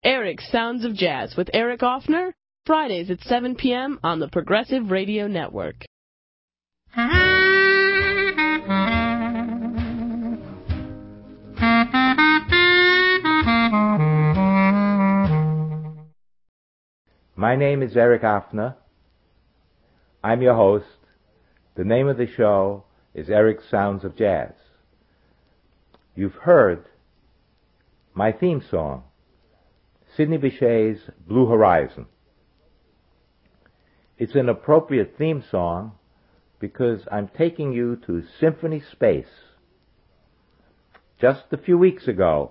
Eric's Sounds of Jazz with Eric Offner, Fridays at 7 p.m. on the Progressive Radio Network. My name is Eric Offner. I'm your host. The name of the show is Eric's Sounds of Jazz. You've heard my theme song, Sidney Bechet's Blue Horizon. It's an appropriate theme song because I'm taking you to Symphony Space. Just a few weeks ago,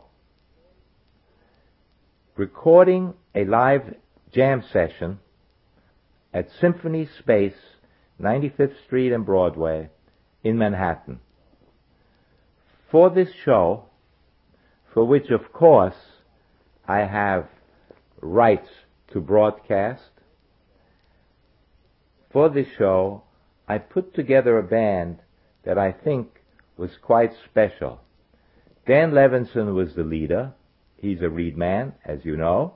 recording a live jam session at Symphony Space, 95th Street and Broadway in Manhattan. For this show, for which of course I have rights to broadcast, for this show I put together a band that I think was quite special. Dan Levinson was the leader. He's a reed man, as you know.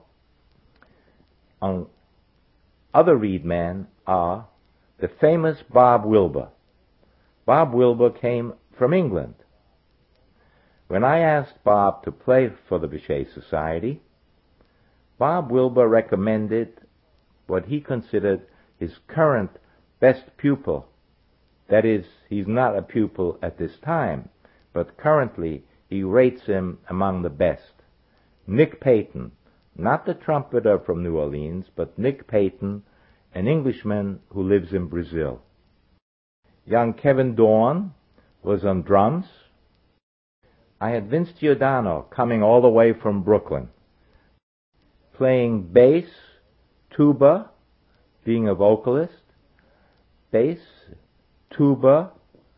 Other reed men are the famous Bob Wilber. Bob Wilber came from England. When I asked Bob to play for the Bechet Society, Bob Wilber recommended what he considered his current best pupil. That is, he's not a pupil at this time, but currently he rates him among the best. Nick Payton, not the trumpeter from New Orleans, but Nick Payton, an Englishman who lives in Brazil. Young Kevin Dorn was on drums. I had Vince Giordano coming all the way from Brooklyn, playing bass, tuba, being a vocalist, bass, tuba,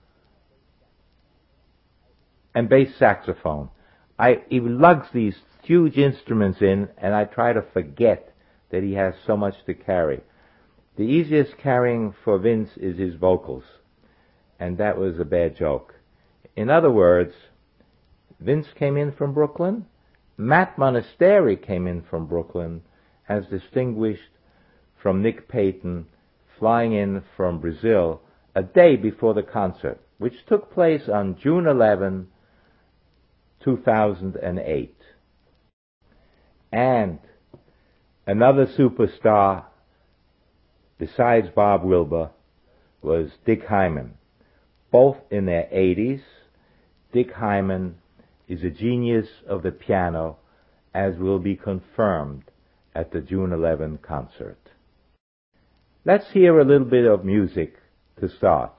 and bass saxophone. He lugs these huge instruments in, and I try to forget that he has so much to carry. The easiest carrying for Vince is his vocals, and that was a bad joke. In other words, Vince came in from Brooklyn, Matt Monasteri came in from Brooklyn, as distinguished from Nick Payton flying in from Brazil a day before the concert, which took place on June 11, 2008. And another superstar besides Bob Wilber was Dick Hyman. Both in their 80s, Dick Hyman is a genius of the piano, as will be confirmed at the June 11 concert. Let's hear a little bit of music to start.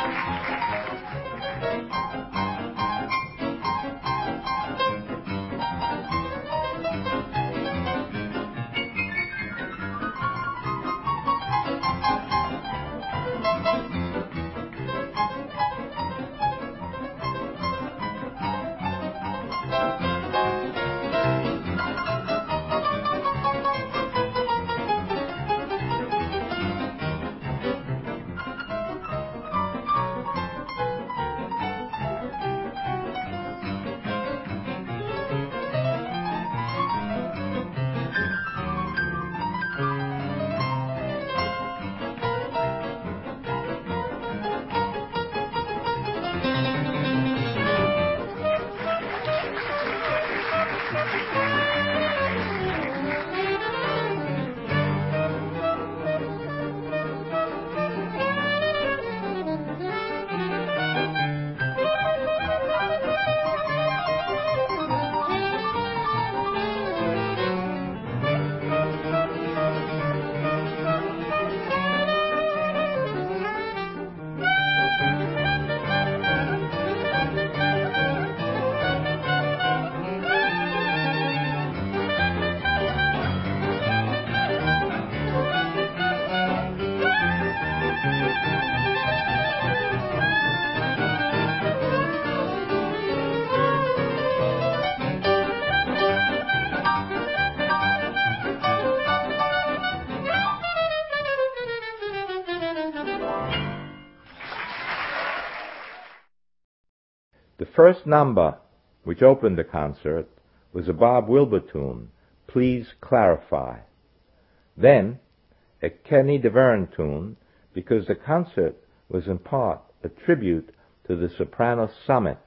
The first number which opened the concert was a Bob Wilber tune, Please Clarify. Then, a Kenny Deverne tune, because the concert was in part a tribute to the Soprano Summit.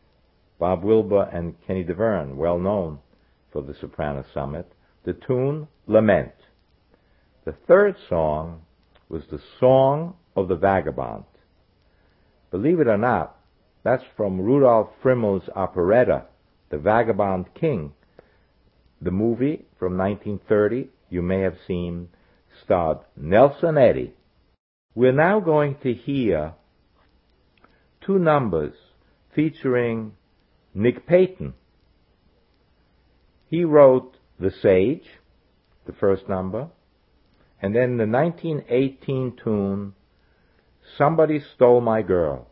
Bob Wilber and Kenny Deverne, well known for the Soprano Summit, the tune Lament. The third song was the Song of the Vagabond. Believe it or not, that's from Rudolf Frimmel's operetta, The Vagabond King. The movie from 1930, you may have seen, starred Nelson Eddy. We're now going to hear two numbers featuring Nick Payton. He wrote The Sage, the first number, and then the 1918 tune, Somebody Stole My Girl.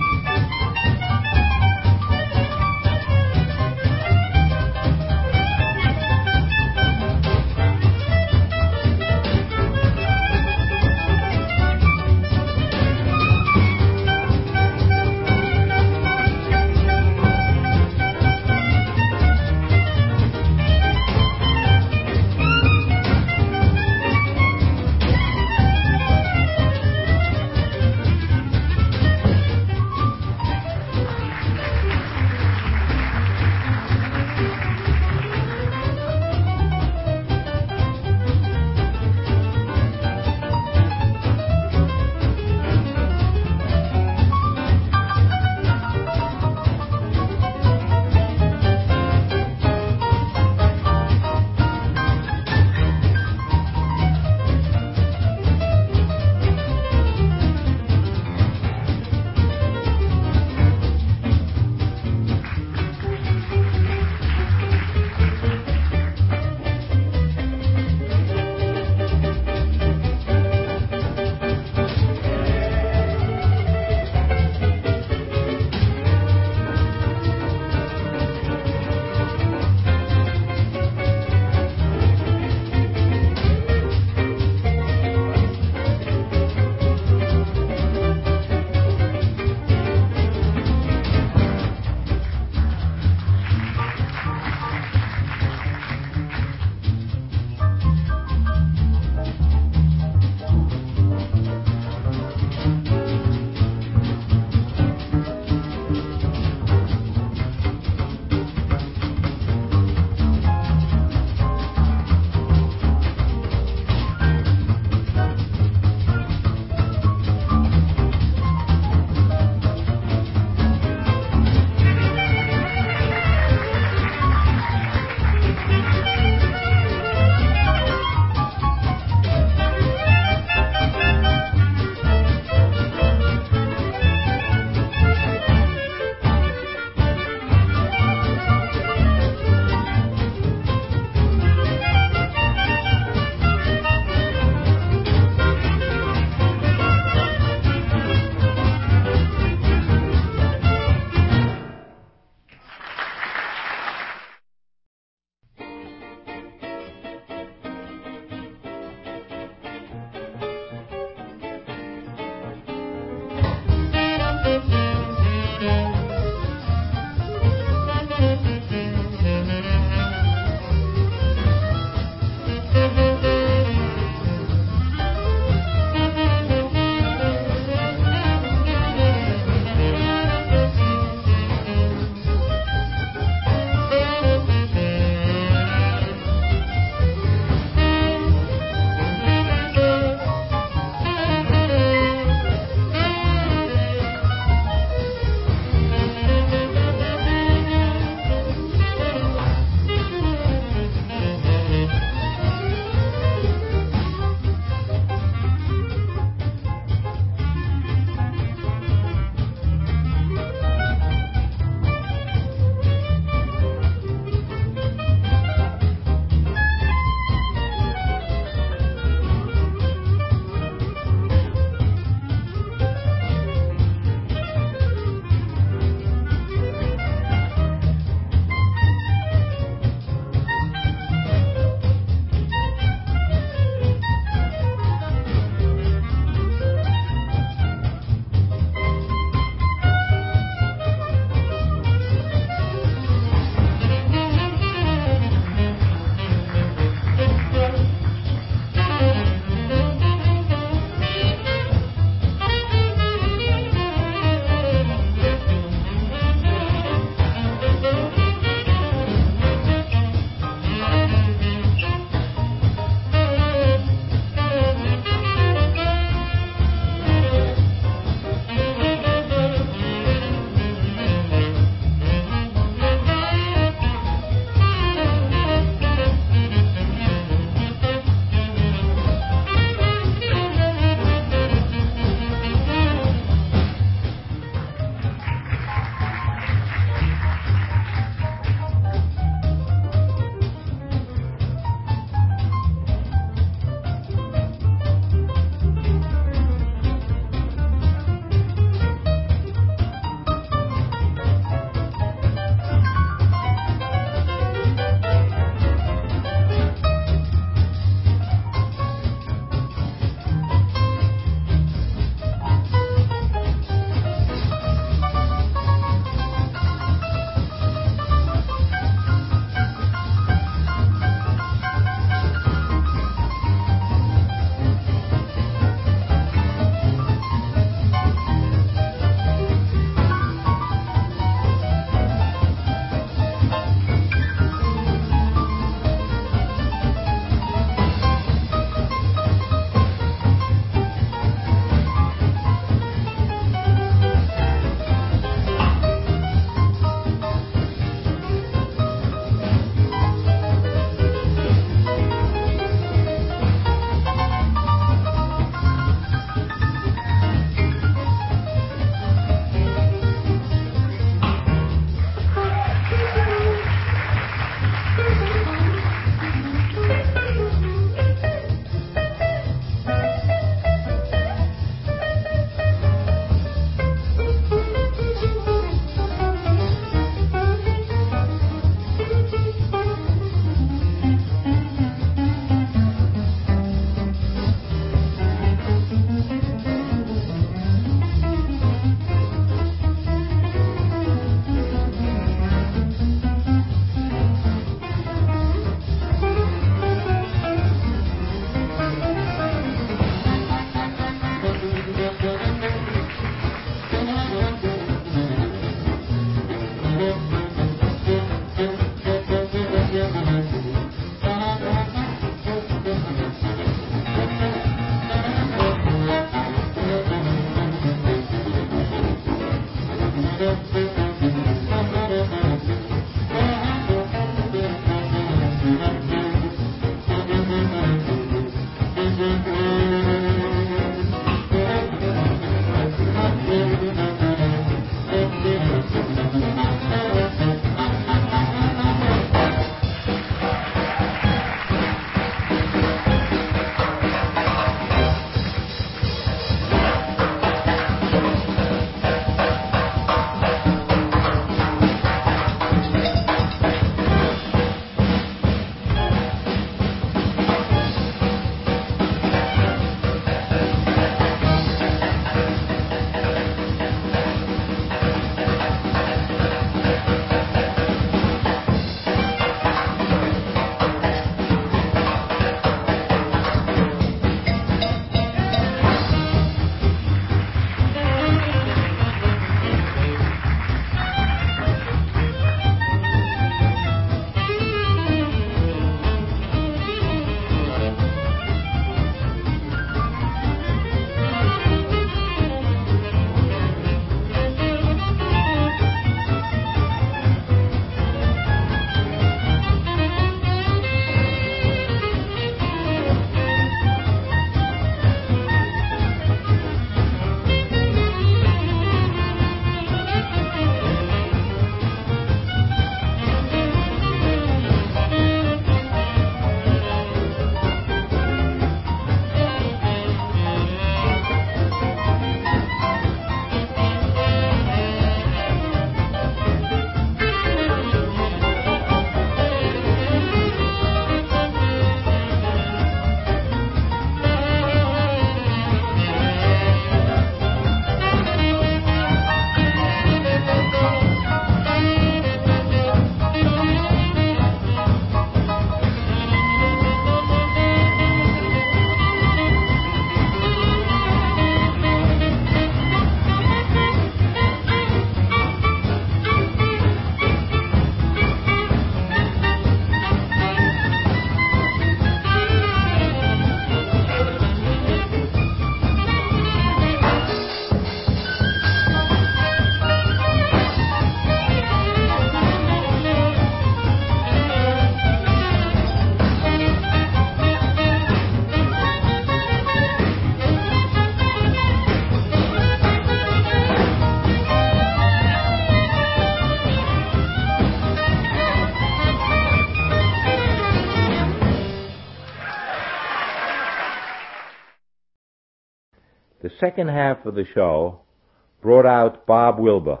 The second half of the show brought out Bob Wilber.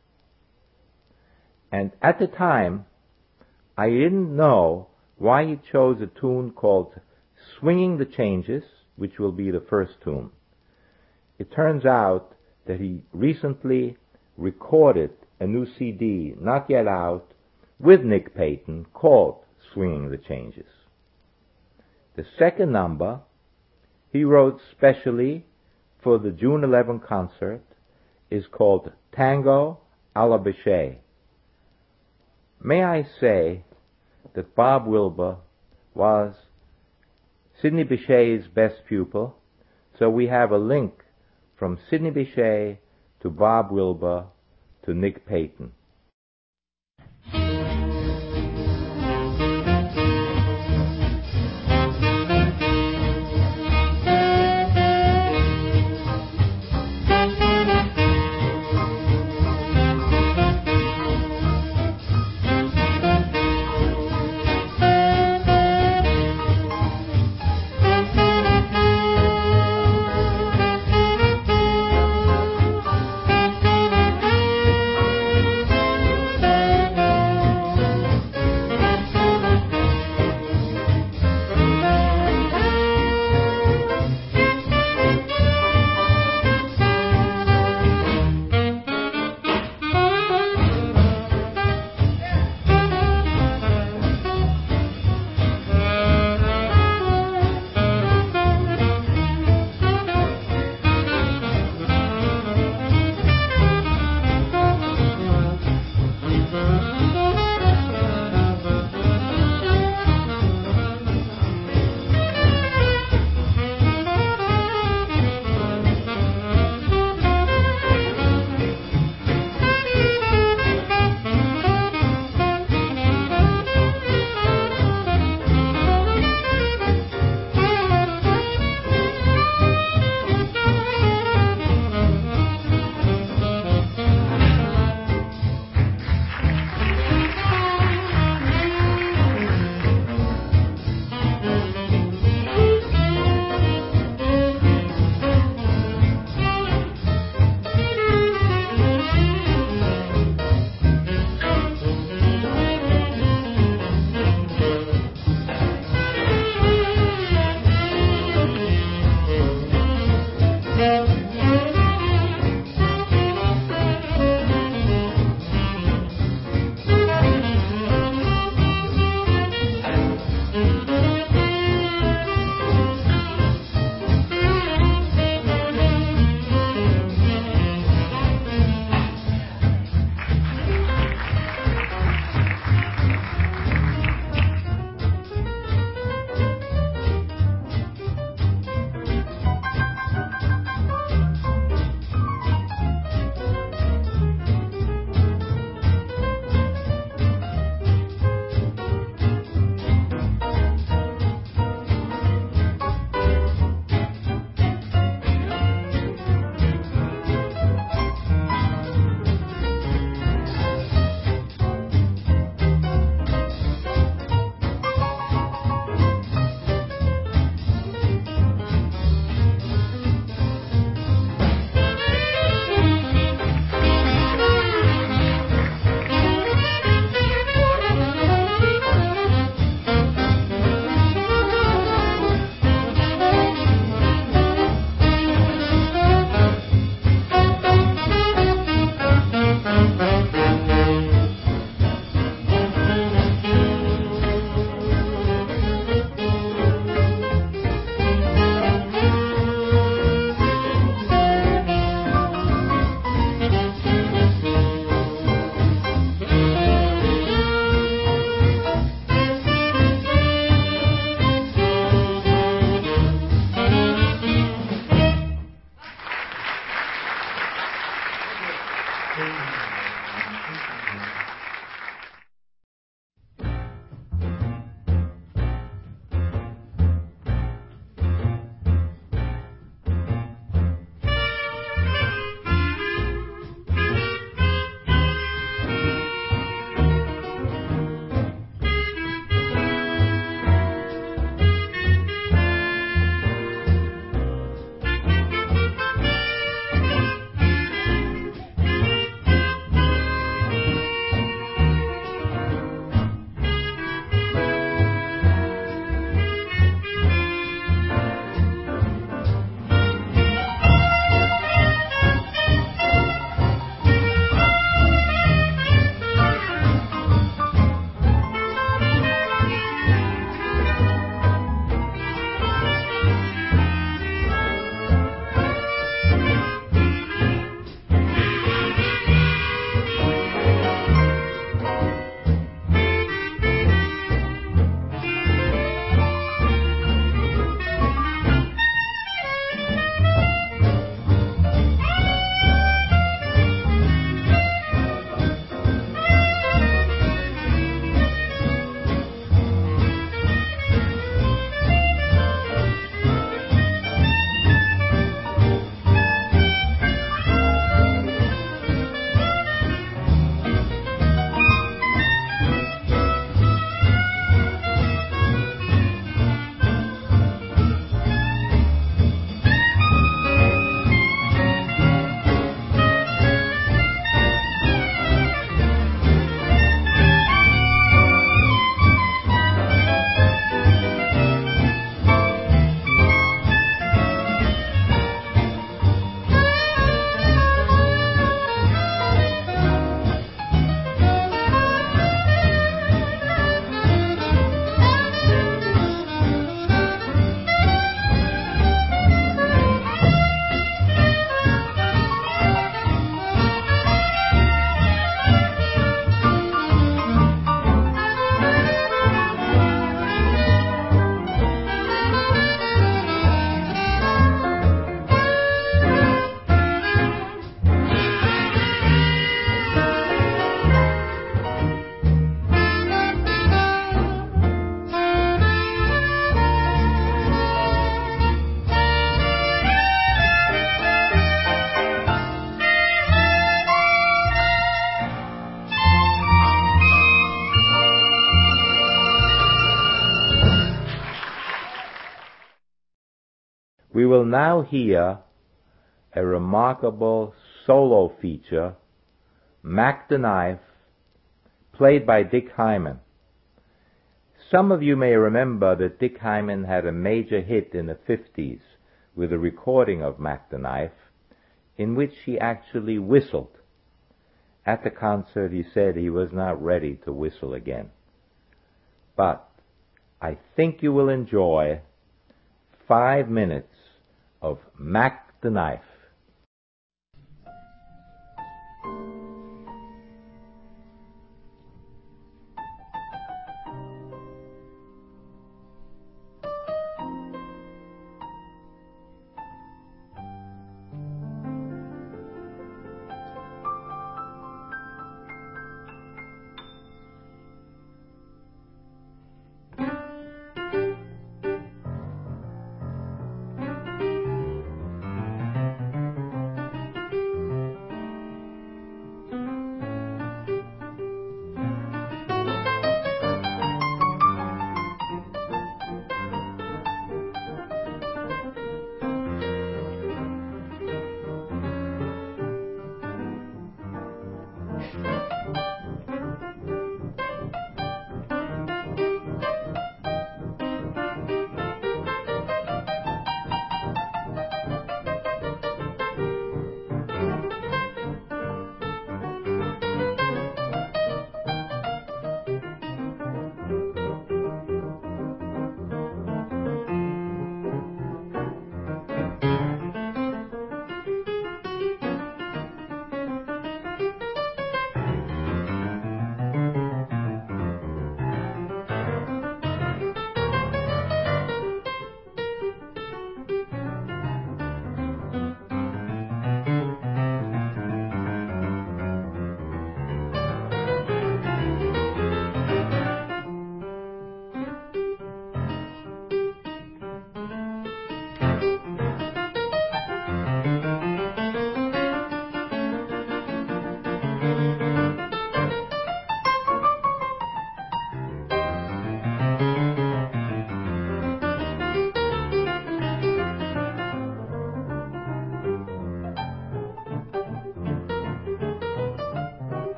And at the time, I didn't know why he chose a tune called Swinging the Changes, which will be the first tune. It turns out that he recently recorded a new CD, not yet out, with Nick Payton, called Swinging the Changes. The second number he wrote specially for the June 11 concert is called Tango alla Bechet. May I say that Bob Wilber was Sidney Bechet's best pupil, so we have a link from Sidney Bechet to Bob Wilber to Nick Payton. We will now hear a remarkable solo feature, Mac the Knife, played by Dick Hyman. Some of you may remember that Dick Hyman had a major hit in the 50s with a recording of Mac the Knife, in which he actually whistled. At the concert, he said he was not ready to whistle again. But I think you will enjoy 5 minutes of Mac the Knife.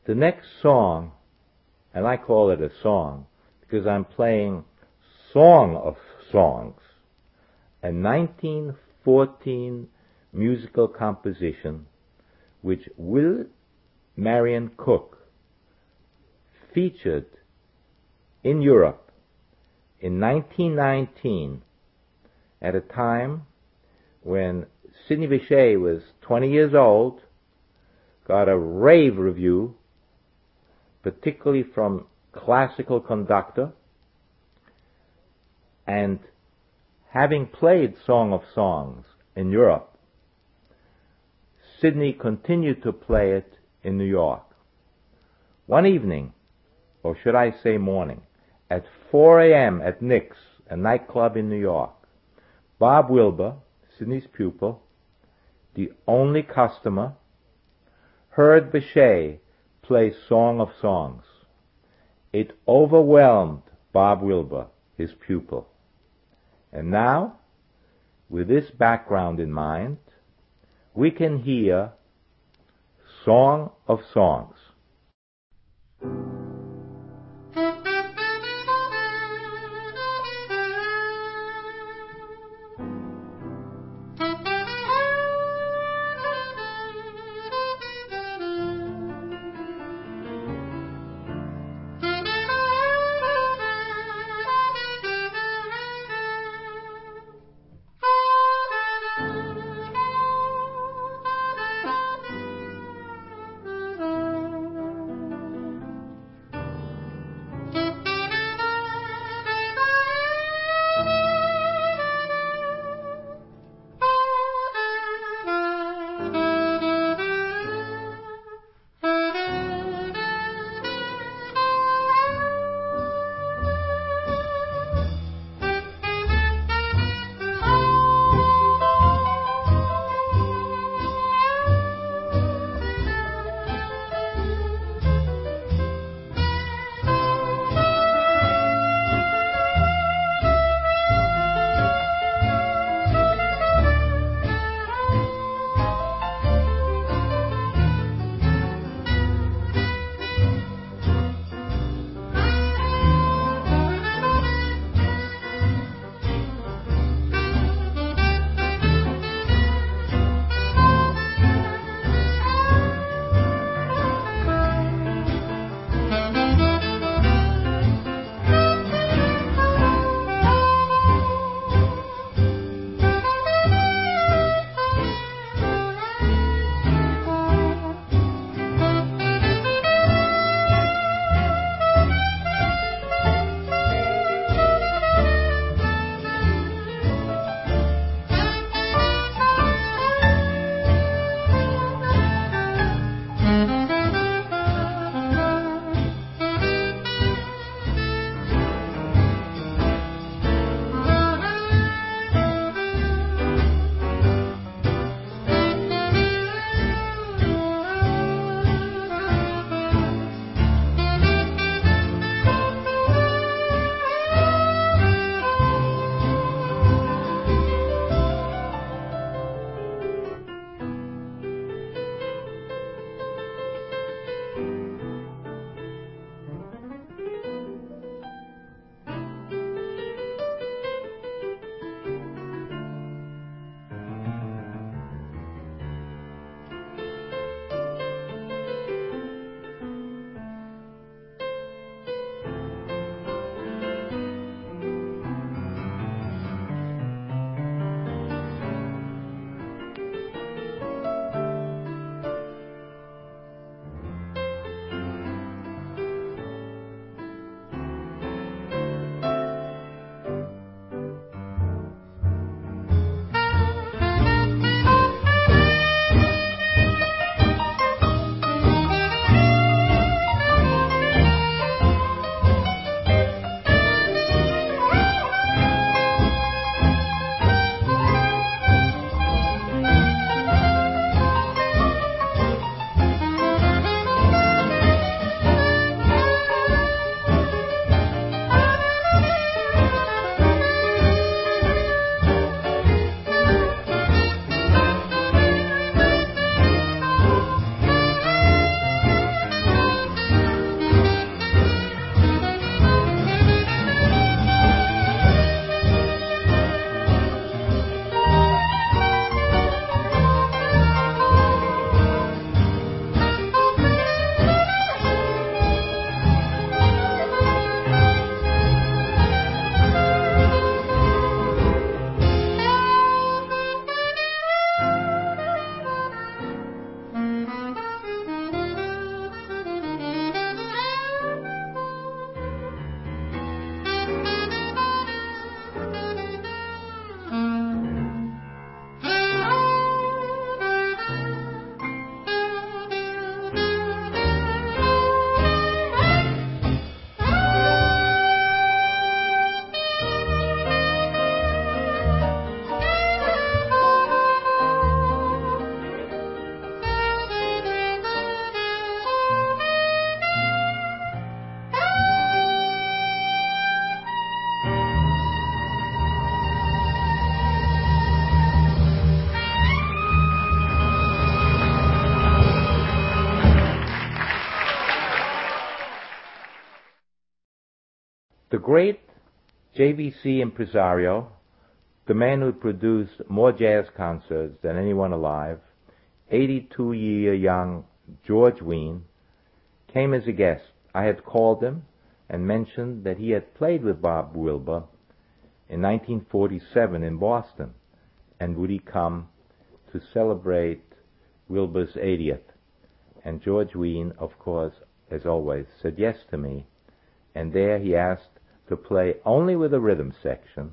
The next song, and I call it a song because I'm playing Song of Songs, a 1914 musical composition which Will Marion Cook featured in Europe in 1919 at a time when Sidney Bechet was 20 years old, got a rave review, particularly from classical conductor, and having played Song of Songs in Europe, Sidney continued to play it in New York. One evening, or should I say morning, at 4 a.m. at Nick's, a nightclub in New York, Bob Wilber, Sidney's pupil, the only customer, heard Bechet play Song of Songs. It overwhelmed Bob Wilber, his pupil. And now, with this background in mind, we can hear Song of Songs. great JVC impresario, the man who produced more jazz concerts than anyone alive, 82-year young George Wein, came as a guest. I had called him and mentioned that he had played with Bob Wilber in 1947 in Boston, and would he come to celebrate Wilbur's 80th? And George Wein, of course, as always, said yes to me, and there he asked to play only with a rhythm section.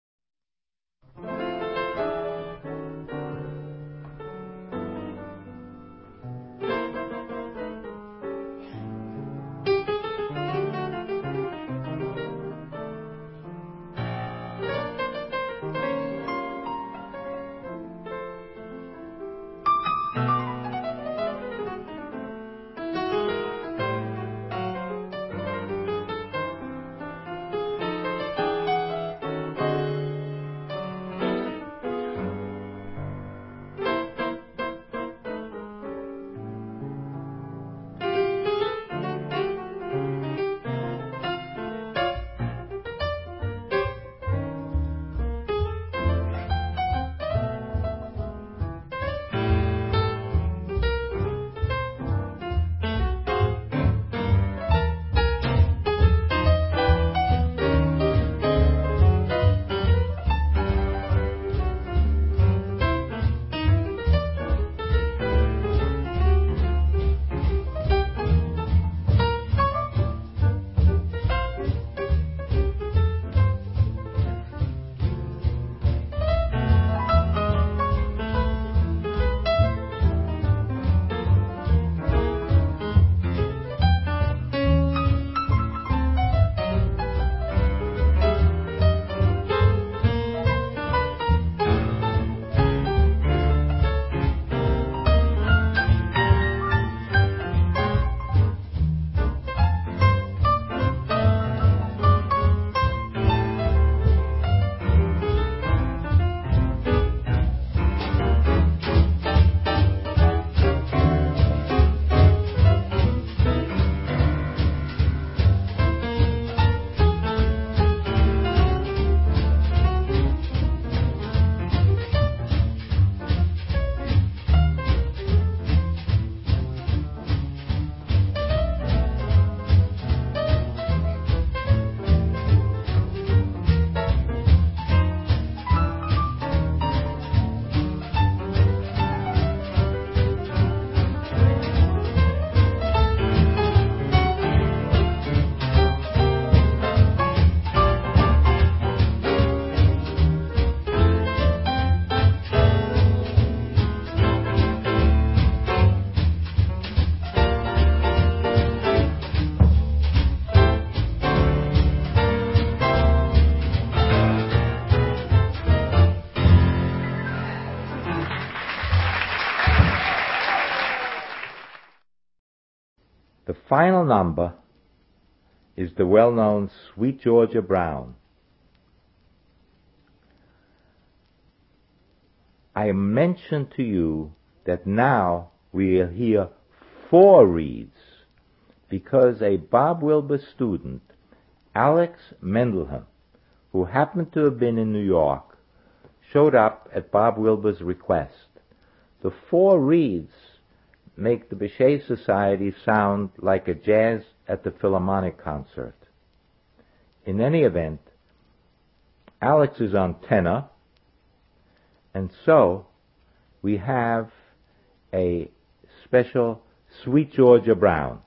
The final number is the well-known Sweet Georgia Brown. I mentioned to you that now we'll hear 4 reeds because a Bob Wilber student, Alex Mendelham, who happened to have been in New York, showed up at Bob Wilber's request. The 4 reeds make the Bechet Society sound like a jazz at the Philharmonic concert. In any event, Alex is on tenor, and so we have a special Sweet Georgia Brown.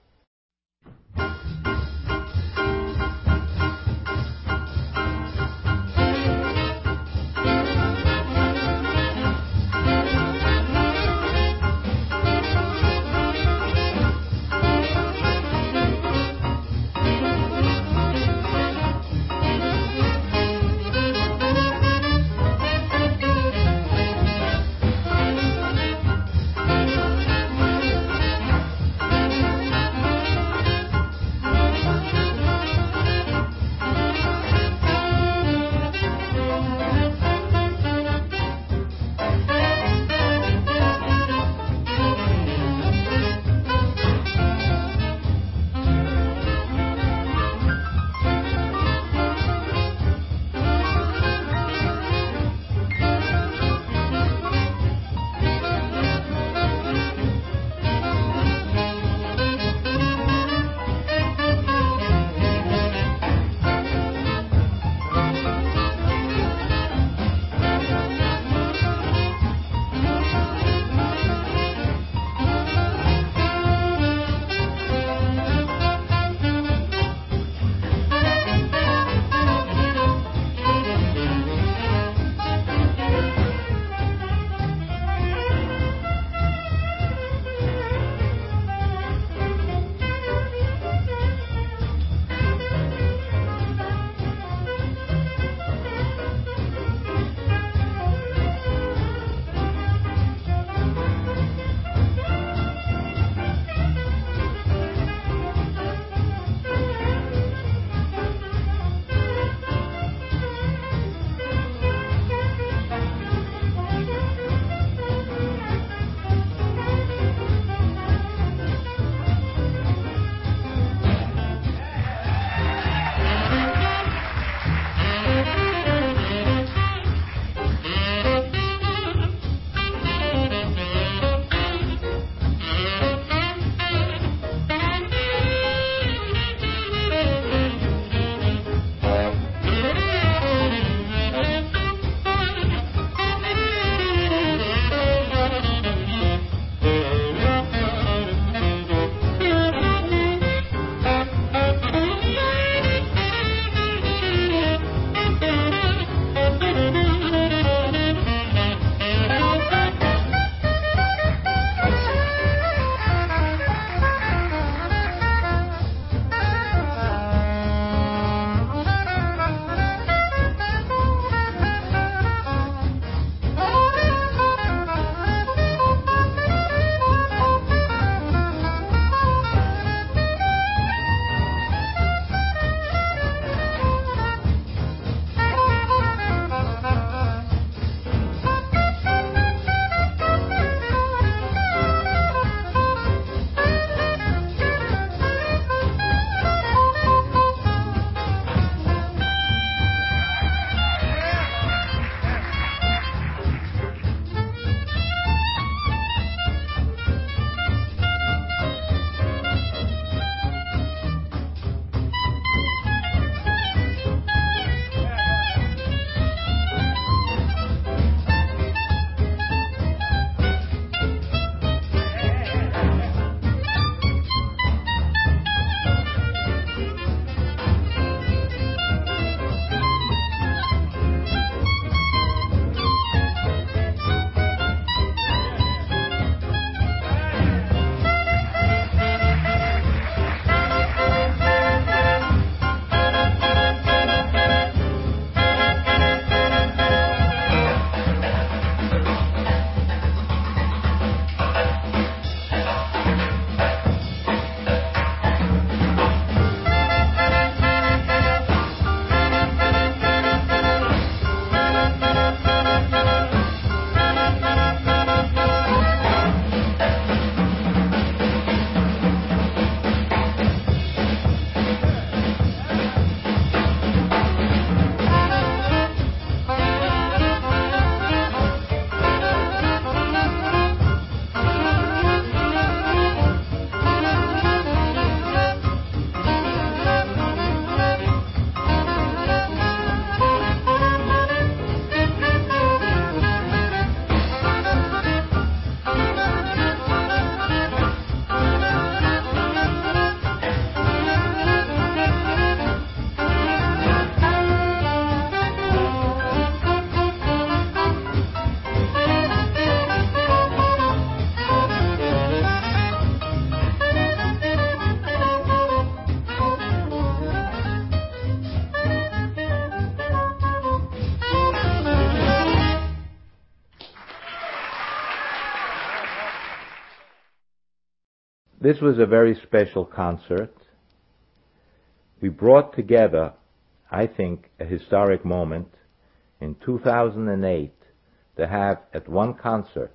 This was a very special concert. We brought together, I think, a historic moment in 2008 to have at one concert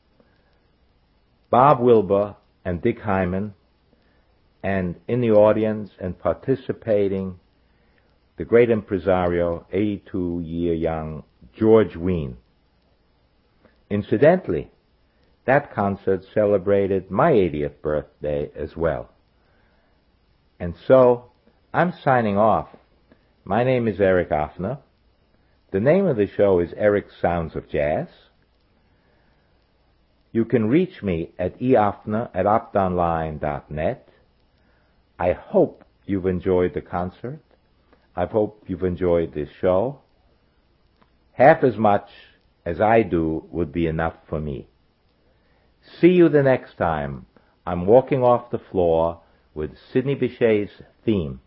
Bob Wilber and Dick Hyman, and in the audience and participating, the great impresario, 82-year young George Wein. Incidentally, that concert celebrated my 80th birthday as well. And so, I'm signing off. My name is Eric Offner. The name of the show is Eric's Sounds of Jazz. You can reach me at eoffner@optonline.net. I hope you've enjoyed the concert. I hope you've enjoyed this show. Half as much as I do would be enough for me. See you the next time. I'm walking off the floor with Sidney Bechet's theme.